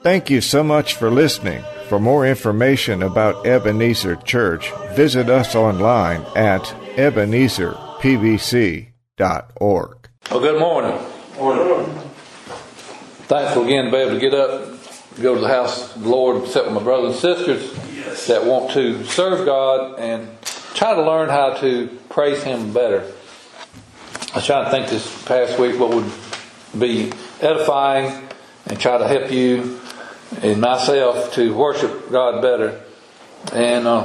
Thank you so much for listening. For more information about Ebenezer Church, visit us online at ebenezerpbc.org. Well, good morning. Morning. Thankful again to be able to get up, go to the house of the Lord, and sit with my brothers and sisters that want to serve God and try to learn how to praise Him better. I was trying to think this past week what would be edifying and try to help you and myself to worship God better. And a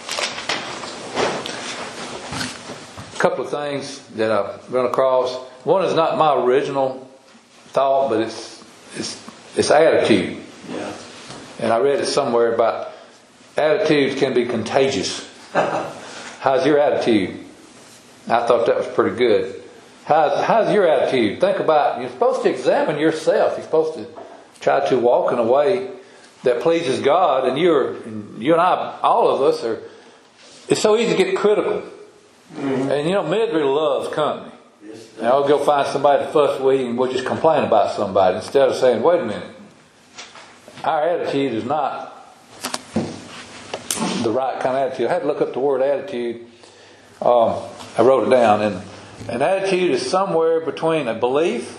couple of things that I've run across. One is not my original thought, but it's attitude. Yeah. And I read it somewhere about attitudes can be contagious. How's your attitude? I thought that was pretty good. How's your attitude? Think about, you're supposed to examine yourself. You're supposed to try to walk in a way that pleases God. And you and I, all of us, it's so easy to get critical. Mm-hmm. And misery loves company. Yes, and I'll go find somebody to fuss with and we'll just complain about somebody instead of saying, wait a minute. Our attitude is not the right kind of attitude. I had to look up the word attitude. I wrote it down. And an attitude is somewhere between a belief,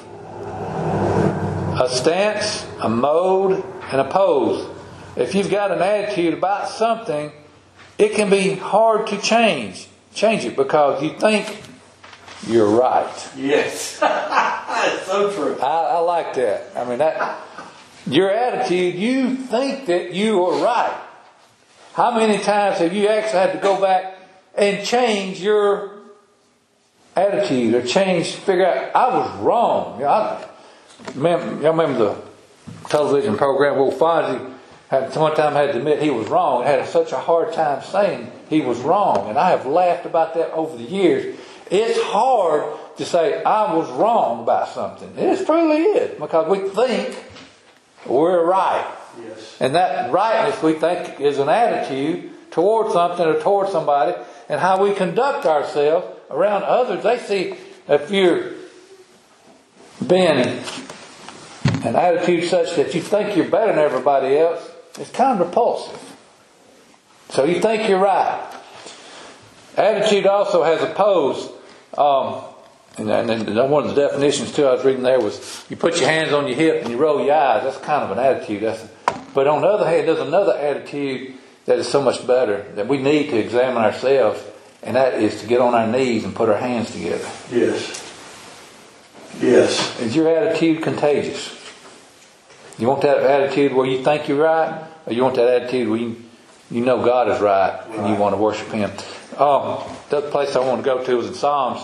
a stance, a mode, and a pose. If you've got an attitude about something, it can be hard to change it because you think you're right. Yes. That's so true. I like that. I mean, your attitude, you think that you are right. How many times have you actually had to go back and change your attitude or figure out, I was wrong. Y'all remember the television program where Fonzie one time had to admit he was wrong. Had such a hard time saying he was wrong. And I have laughed about that over the years. It's hard to say I was wrong about something. It truly is, because we think we're right. Yes. And that rightness we think is an attitude toward something or toward somebody, and how we conduct ourselves around others. They see if you're being an attitude such that you think you're better than everybody else, it's kind of repulsive. So you think you're right. Attitude also has a pose. And one of the definitions too I was reading there was you put your hands on your hip and you roll your eyes. That's kind of an attitude. But on the other hand, there's another attitude that is so much better, that we need to examine ourselves, and that is to get on our knees and put our hands together. Yes. Yes. Is your attitude contagious? You want that attitude where you think you're right, or you want that attitude where you know God is right and you want to worship Him? The other place I want to go to is in Psalms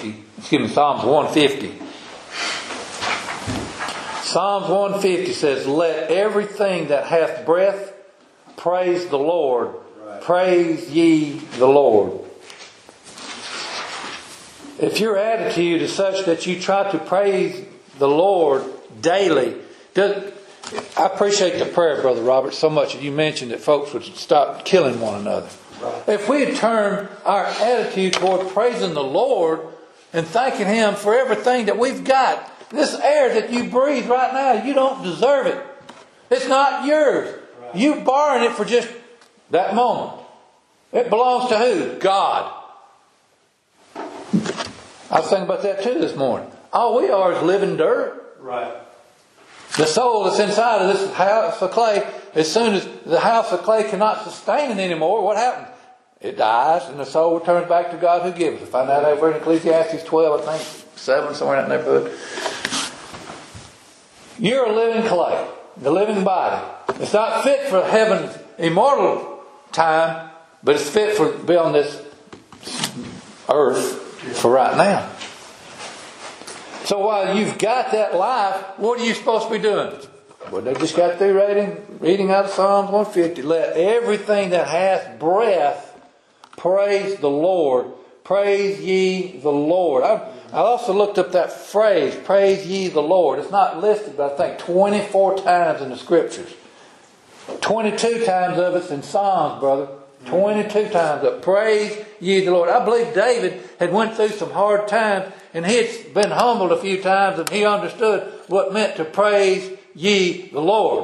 150. Psalms 150 says, let everything that hath breath praise the Lord. Right. Praise ye the Lord. If your attitude is such that you try to praise the Lord daily, I appreciate the prayer, Brother Robert, so much that you mentioned that folks would stop killing one another. Right. If we had turned our attitude toward praising the Lord and thanking Him for everything that we've got, this air that you breathe right now, you don't deserve it. It's not yours. Right. You borrowing it for just that moment. It belongs to who? God. I was thinking about that too this morning. All we are is living dirt. Right. The soul that's inside of this house of clay, as soon as the house of clay cannot sustain it anymore, what happens? It dies, and the soul returns back to God who gives it. Find that over in Ecclesiastes 12, I think, 7, somewhere in that neighborhood. You're a living clay, the living body. It's not fit for heaven's immortal time, but it's fit for be on this earth for right now. So while you've got that life, what are you supposed to be doing? Well, they just got through reading out of Psalms 150. Let everything that hath breath praise the Lord. Praise ye the Lord. I also looked up that phrase, praise ye the Lord. It's not listed, but I think 24 times in the Scriptures. 22 times of it's in Psalms, brother. 22 times up. Praise ye the Lord. I believe David had went through some hard times, and he had been humbled a few times, and he understood what it meant to praise ye the Lord. Yes.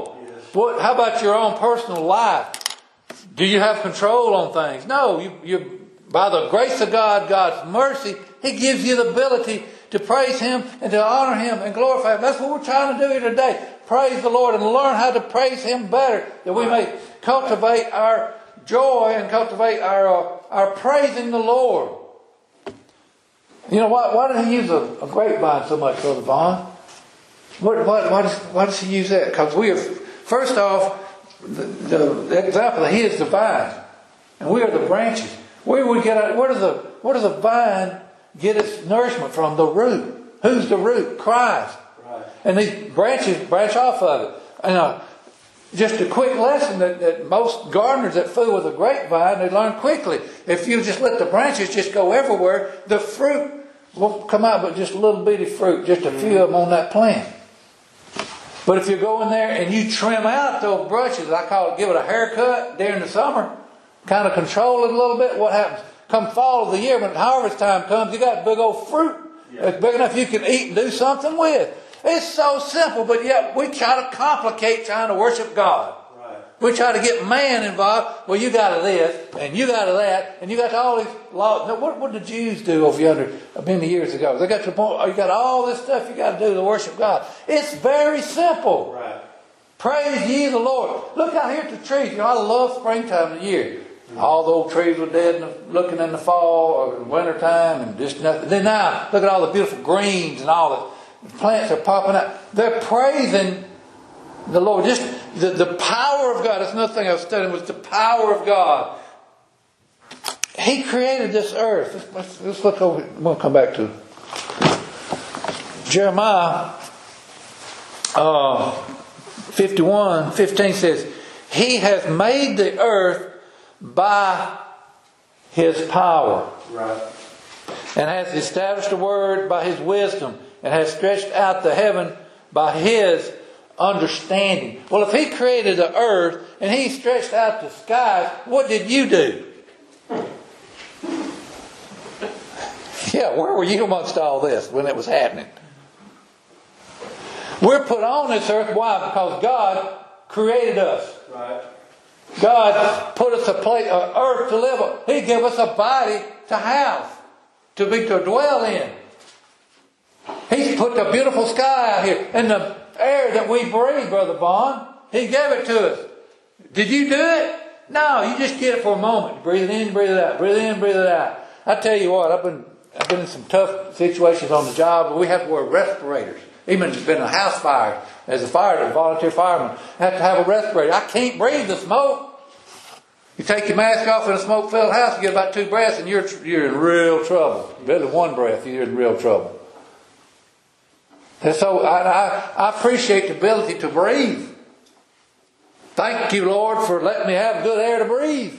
How about your own personal life? Do you have control on things? No. You by the grace of God, God's mercy, He gives you the ability to praise Him and to honor Him and glorify Him. That's what we're trying to do here today. Praise the Lord and learn how to praise Him better, that we may cultivate our joy and cultivate our praising the Lord. You know, why did He use a grapevine so much, Brother Vaughn? Why does He use that? Because we are, first off, the example that He is the vine, and we are the branches. Where does the vine get its nourishment from? The root. Who's the root? Christ. Right. And these branches branch off of it. And just a quick lesson that most gardeners that fool with a grapevine, they learn quickly. If you just let the branches just go everywhere, the fruit won't come out but just a little bitty fruit, just a few of them on that plant. But if you go in there and you trim out those branches, I call it, give it a haircut during the summer, kind of control it a little bit, what happens? Come fall of the year, when harvest time comes, you got big old fruit. Yeah. It's big enough you can eat and do something with. It's so simple, but yet we try to complicate trying to worship God. Right. We try to get man involved. Well, you got to this, and you got to that, and you got to all these laws. Now, what did the Jews do over yonder many years ago? They got to the point, you got all this stuff you got to do to worship God. It's very simple. Right. Praise ye the Lord. Look out here at the trees. You know, I love springtime of the year. All the old trees were dead looking in the fall or in winter time and just nothing. Then now, look at all the beautiful greens and all the plants are popping out. They're praising the Lord. Just the power of God. That's another thing I was studying, was the power of God. He created this earth. Let's look over. I'm going to come back to Jeremiah 51:15 says, He has made the earth by His power. Right. And has established the word by His wisdom, and has stretched out the heaven by His understanding. Well, if He created the earth and He stretched out the skies, what did you do? Yeah, where were you amongst all this when it was happening? We're put on this earth. Why? Because God created us. Right. God put us a earth to live on. He gave us a body to have, to dwell in. He's put the beautiful sky out here and the air that we breathe, Brother Vaughn. He gave it to us. Did you do it? No, you just get it for a moment. Breathe it in, breathe it out. Breathe in, breathe it out. I tell you what, I've been in some tough situations on the job where we have to wear respirators. Even if it's been a house fire, as a volunteer fireman, I have to have a respirator. I can't breathe the smoke. You take your mask off in a smoke-filled house, you get about 2 breaths, and you're in real trouble. Better than 1 breath, you're in real trouble. And so I appreciate the ability to breathe. Thank you, Lord, for letting me have good air to breathe.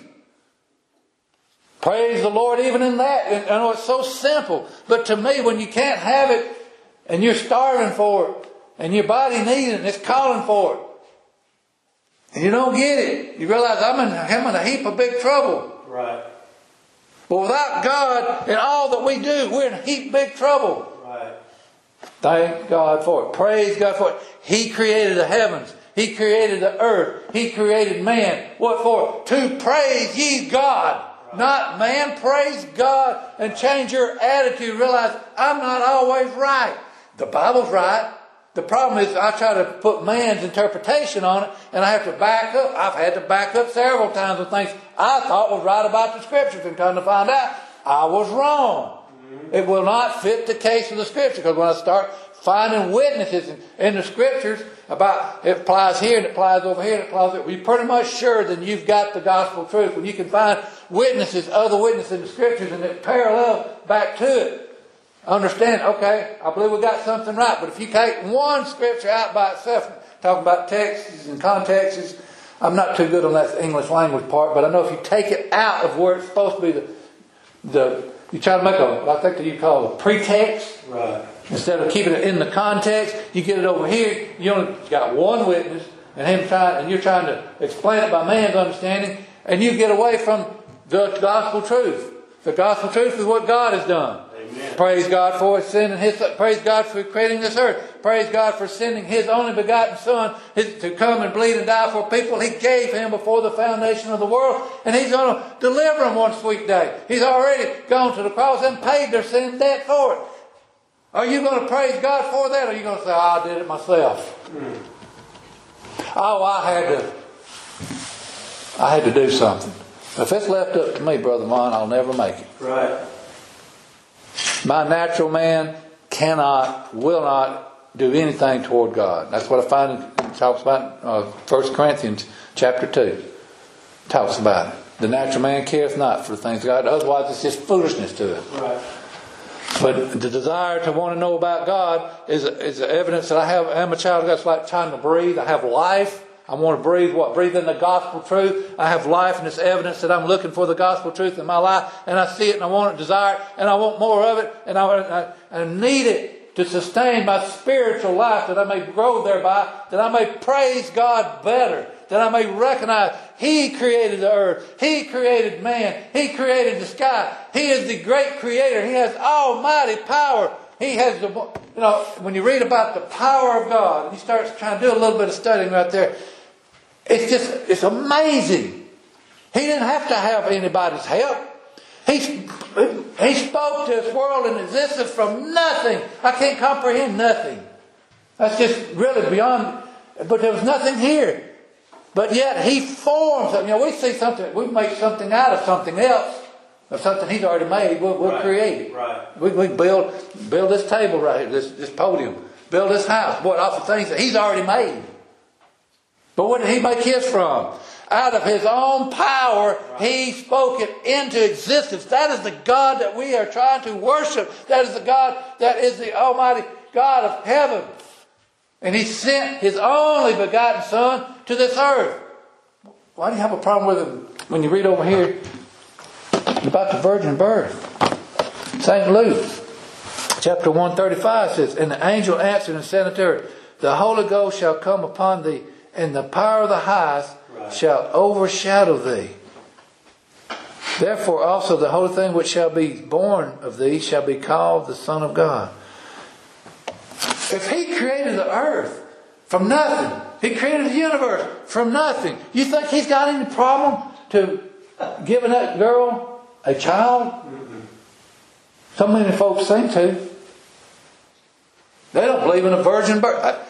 Praise the Lord even in that. And I know it's so simple, but to me, when you can't have it and you're starving for it and your body needs it and it's calling for it and you don't get it, you realize I'm in a heap of big trouble. Right. But without God and all that we do, we're in a heap of big trouble. Right. Thank God for it. Praise God for it. He created the heavens. He created the earth. He created man. What for? To praise ye God. Right. Not man. Praise God and change your attitude. Realize I'm not always right. The Bible's right. The problem is I try to put man's interpretation on it and I have to back up. I've had to back up several times with things I thought was right about the Scriptures and come to find out I was wrong. Mm-hmm. It will not fit the case of the Scripture, because when I start finding witnesses in the Scriptures about it applies here and it applies over here and it applies there, you're pretty much sure then you've got the gospel truth. When you can find witnesses, other witnesses in the Scriptures, and it parallels back to it, understand, okay, I believe we got something right. But if you take one Scripture out by itself, talking about texts and contexts, I'm not too good on that English language part, but I know if you take it out of where it's supposed to be, you try to make I think that you call a pretext. Right. Instead of keeping it in the context, you get it over here. You only got one witness, and you're trying to explain it by man's understanding, and you get away from the gospel truth. The gospel truth is what God has done. Amen. Praise God for sending praise God for creating this earth. Praise God for sending His only begotten Son to come and bleed and die for people He gave Him before the foundation of the world. And He's going to deliver them one sweet day. He's already gone to the cross and paid their sin debt for it. Are you going to praise God for that? Or are you going to say, I did it myself? Oh, I had to do something. If it's left up to me, Brother Vaughn, I'll never make it. Right. My natural man will not do anything toward God. That's what I find it talks about 1 Corinthians chapter 2. Talks about it. The natural man careth not for the things of God. Otherwise it's just foolishness to it. Right. But the desire to want to know about God is evidence that I'm a child of God. It's like trying to breathe. I have life. I want to breathe what? Breathe in the gospel truth. I have life, and it's evidence that I'm looking for the gospel truth in my life, and I see it, and I want it, desire it, and I want more of it, and I need it to sustain my spiritual life, that I may grow thereby, that I may praise God better, that I may recognize He created the earth, He created man, He created the sky. He is the great creator. He has almighty power. He has the, when you read about the power of God, and you start trying to do a little bit of studying right there, it's amazing. He didn't have to have anybody's help. He spoke to this world and existed from nothing. I can't comprehend nothing. That's just really beyond, but there was nothing here. But yet He formed something. We see something, we make something out of something else. Of something He's already made, we'll create it. Right. We build this table right here, this podium, build this house, off of things that He's already made. But where did He make His from? Out of His own power, He spoke it into existence. That is the God that we are trying to worship. That is the God that is the Almighty God of heaven. And He sent His only begotten Son to this earth. Why do you have a problem with it when you read over here about the virgin birth? St. Luke chapter 135 says, and the angel answered and said unto her, the Holy Ghost shall come upon thee, and the power of the highest shall overshadow thee. Therefore also the holy thing which shall be born of thee shall be called the Son of God. If He created the earth from nothing, He created the universe from nothing, you think He's got any problem to giving that girl a child? So many folks seem to. They don't believe in a virgin birth.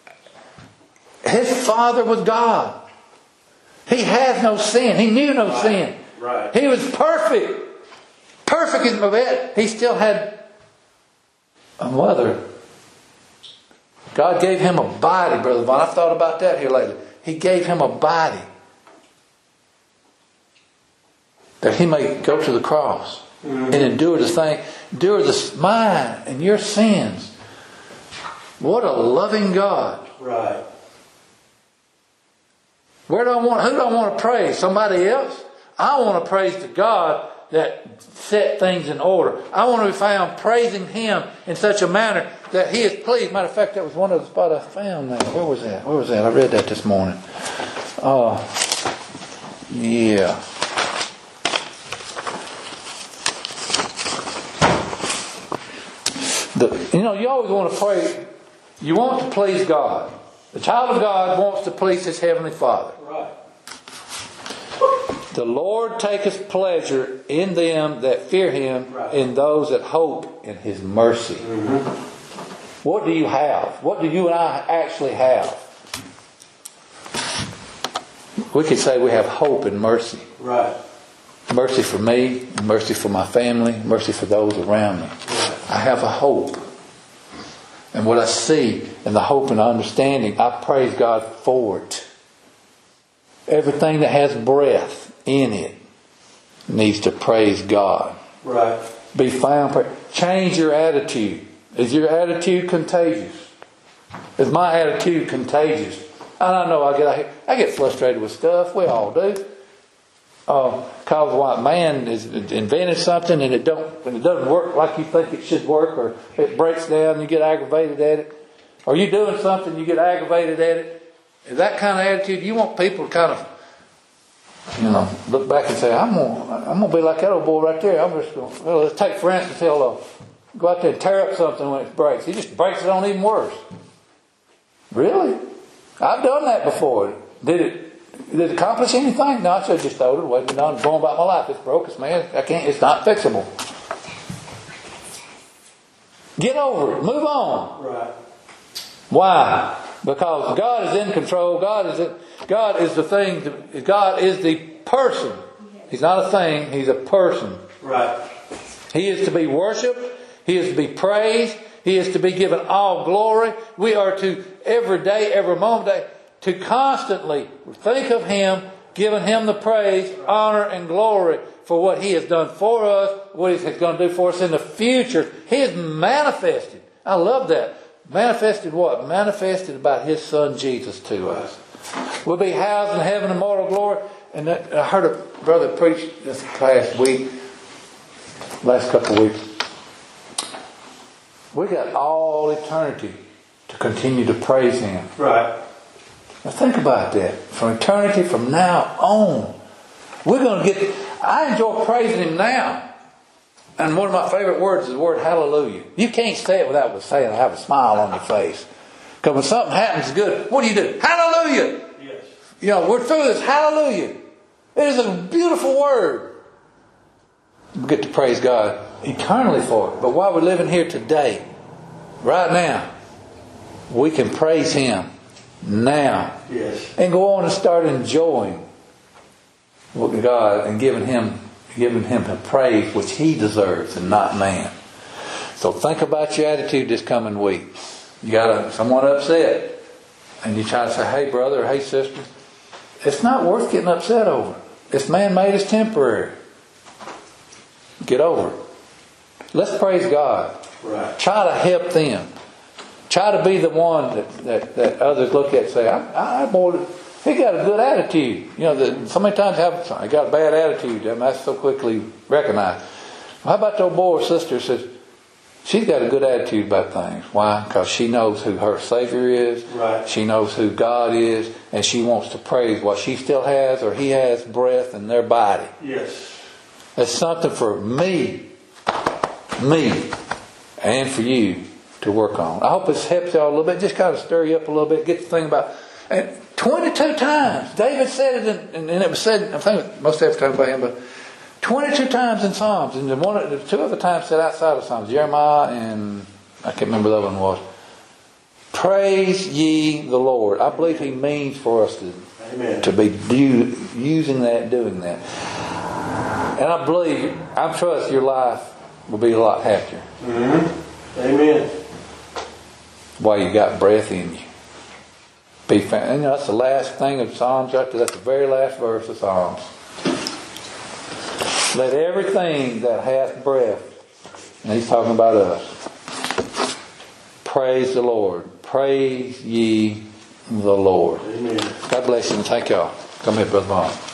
His father was God. He has no sin. He knew no sin. Right. He was perfect. Perfect as my bed. He still had a mother. God gave Him a body, Brother Vaughn. I've thought about that here lately. He gave Him a body that He may go to the cross and endure mine and your sins. What a loving God. Right. Who do I want to praise? Somebody else? I want to praise the God that set things in order. I want to be found praising Him in such a manner that He is pleased. Matter of fact, that was one of the spots I found there. Where was that? I read that this morning. Yeah. You always want to pray. You want to please God. The child of God wants to please his heavenly Father. Right. The Lord taketh pleasure in them that fear Him, in those that hope in His mercy. Mm-hmm. What do you have? What do you and I actually have? We could say we have hope and mercy. Right. Mercy for me, mercy for my family, mercy for those around me. Right. I have a hope. And what I see and the hope and understanding, I praise God for it. Everything that has breath in it needs to praise God. Right. Be found. Change your attitude. Is your attitude contagious? Is my attitude contagious? And I know I get frustrated with stuff. We all do. Because what man has invented something and it doesn't work like you think it should work, or it breaks down, you get aggravated at it, or you doing something, you get aggravated at it. Is that kind of attitude? You want people to kind of, look back and say, I'm gonna be like that old boy right there. I'm just going. Well, let's take for instance, go out there and tear up something when it breaks. He just breaks it on even worse. Really? I've done that before. Did it accomplish anything? No, I should have just thrown it away. I'm going about my life. It's broke. It's man. It's not fixable. Get over it. Move on. Right. Why? Because God is in control. God is the thing. God is the person. He's not a thing. He's a person. Right. He is to be worshipped. He is to be praised. He is to be given all glory. We are to every day, every moment, to constantly think of Him, giving Him the praise, honor, and glory for what He has done for us, what He's going to do for us in the future. He has manifested. I love that. Manifested what? Manifested about His Son Jesus to us. We'll be housed in heaven in immortal glory. And I heard a brother preach this last couple of weeks. We got all eternity to continue to praise Him. Right. Now think about that. From eternity, from now on, we're going to get. I enjoy praising Him now. And one of my favorite words is the word hallelujah. You can't say it without saying have a smile on your face. Because when something happens good, what do? Hallelujah! Yes. You know, we're through this. Hallelujah! It is a beautiful word. We get to praise God eternally for it. But while we're living here today, right now, we can praise Him now. Yes. And go on and start enjoying God and giving Him the praise which He deserves and not man. So think about your attitude this coming week. You got someone upset and you try to say, hey brother or hey sister, it's not worth getting upset over. It's man-made, it's temporary. Get over it. Let's praise God. Right. Try to help them. Try to be the one that others look at and say, boy, he got a good attitude. You know, so many times he got a bad attitude. I mean, that's so quickly recognized. How about your boy or sister says, she's got a good attitude about things. Why? Because she knows who her Savior is. Right. She knows who God is. And she wants to praise what she still has or he has breath in their body. Yes. That's something for me, and for you to work on. I hope this helps y'all a little bit. Just kind of stir you up a little bit. Get the thing about. And 22 times David said it, and it was said. I think most every time by him, but 22 times in Psalms, and the two other times said outside of Psalms, Jeremiah and I can't remember the other one was. Praise ye the Lord. I believe He means for us to be using that, doing that. And I trust your life will be a lot happier. Mm-hmm. Amen. While you got breath in you. And that's the last thing of Psalms right there. That's the very last verse of Psalms. Let everything that hath breath, and He's talking about us, praise the Lord. Praise ye the Lord. Amen. God bless you and thank y'all. Come here, Brother Bob.